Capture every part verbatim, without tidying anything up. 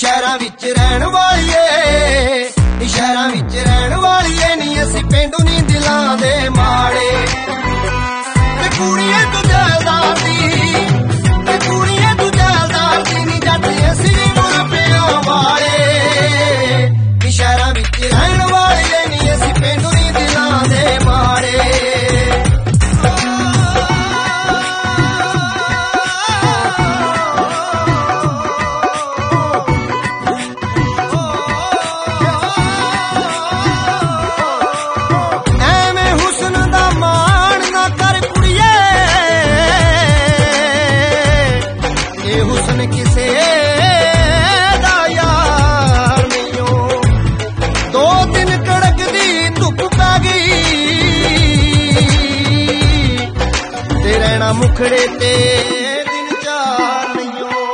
शहरां विच रहण वालीए नी शहरां विच रहण वालीए नी असीं पेंडू नी दिलां दे माड़े ते कुड़िए तू जैलदार दी ते कुड़िए तू जैलदार दी नी जट असीं मुरब्बियां वाले नी शहरां विच रहण वालीए नी असीं पेंडू नी दिलां दे माड़े किसे दा यार नहीं हो दो दिन कड़क दी धुप पै गई ते रहना मुखड़े ते दिन चार नहीं हो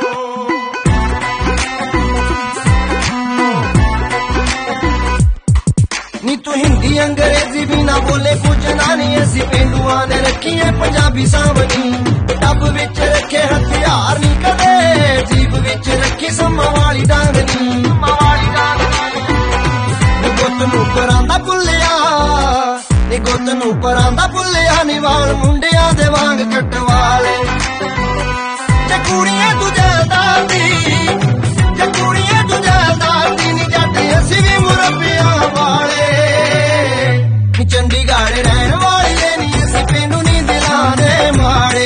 नी तू हिंदी अंग्रेजी भी ना बोले कुछ ना नहीं असी पेंडुआ ने रखी है पंजाबी सावनी टब विच रखे हथियार नी कदे जीप विच रखी सम्मा वाली डांगनी नी गुत्त नूं परांदा भुल्लिया नी गुत्त नूं परांदा भुल्लिया नी वाल मुंडियां दे वांग कटवाले ते कुड़ियां तू जैलदार दी ते कुड़ियां तू जैलदार दी नी जट असीं वी मुरब्बियां वाले नी चंडीगढ़ रहण वालीए नी असीं पेंडू नी दिलां दे माड़े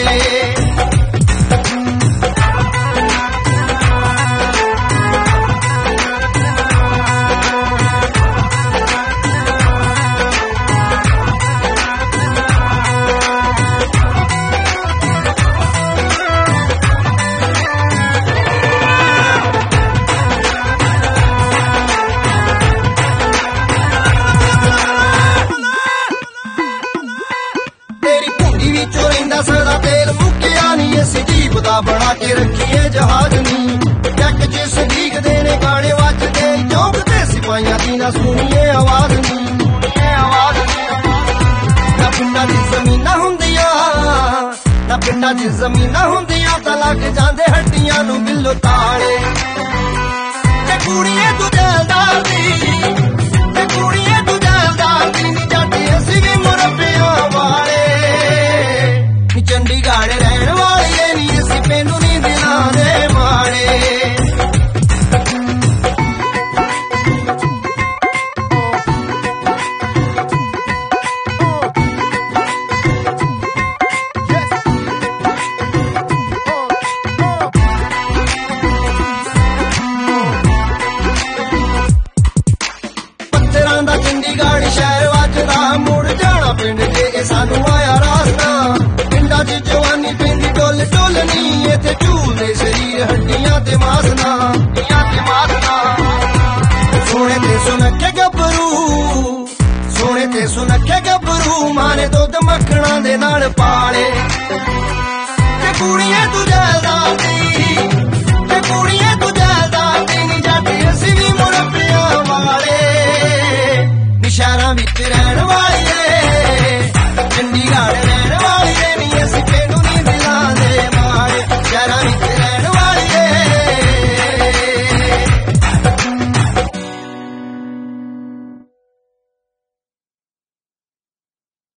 बना के रखिए जहाज नी जट च सदीक देने गाने वजदे चौक ते सिपाहियां दी ना सुनिए आवाज नी आवाज ना पिंडां दी ज़मीनां हुंदियां ना पिंडां दी ज़मीनां हुंदियां तां लग जांदे हड्डियां नूं बिल्लो ताले ते कुड़िए तू जैलदार दी ते कुड़िए तू जैलदार दी नी जट असीं वी मुरब्बियां वाले नी चंडीगढ़ रहण वालीए नी असीं पेंडू नी दिलां दे माड़े पत्थरां दा चंडीगढ़ शहर वजदा मुड़ जाना पिंड जे सानू आया रास्ता पिंडां च जवानी पेंदी डोल डोलनी इत्थे झूलदे शरीर हड्डियां ते मासना सोने ते सुनखे गभरू सोने ते सुनखे गभरू माने दुध मक्खणा दे नाल पाले ते कुड़िए तू जैलदार दी